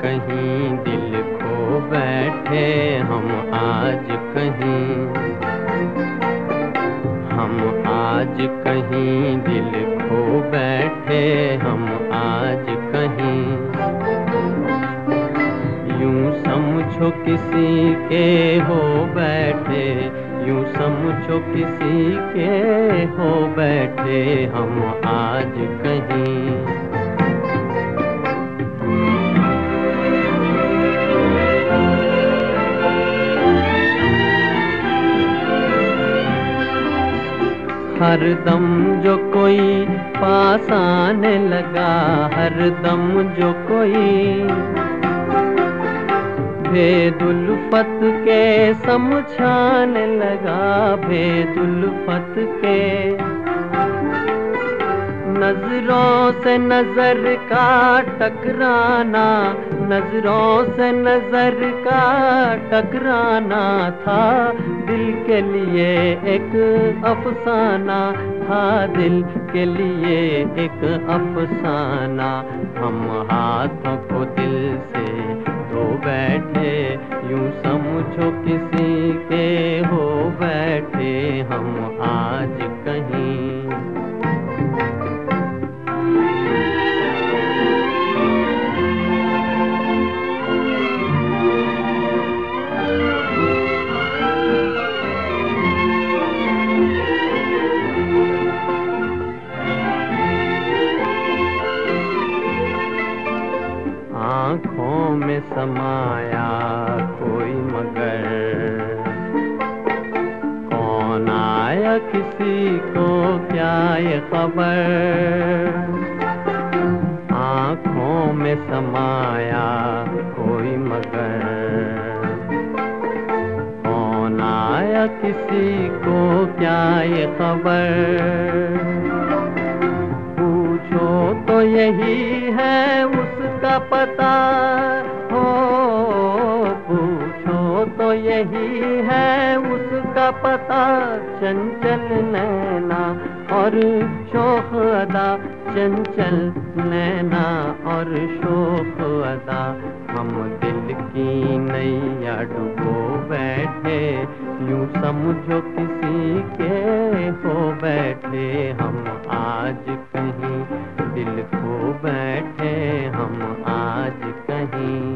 कहीं दिल खो बैठे हम आज कहीं, हम आज कहीं दिल खो बैठे हम आज कहीं। यूं समझो किसी के हो बैठे, यूं समझो किसी के हो बैठे हम आज कहीं। हर दम जो कोई पास आने लगा, हर दम जो कोई भेद-उल्फत के समझाने लगा, भेद-उल्फत के नजरों से नजर का टकराना, नजरों से नजर का टकराना था दिल के लिए एक अफसाना, था दिल के लिए एक अफसाना। हम हाथों को दिल से धो बैठे, यूं समझो किसी के हो बैठे हम आज कहीं। आँखों में समाया कोई मगर, कौन आया किसी को क्या ये खबर। आँखों में समाया कोई मगर, कौन आया किसी को क्या ये खबर। पूछो तो यही है उसका पता हो, पूछो तो यही है उसका पता। चंचल नैना और शोख अदा, चंचल नैना और शोख अदा। हम दिल की नैया डुबो बैठे, यूं समझो किसी के हो बैठे हम आज कहीं, दिल खो बैठे हम आज कहीं।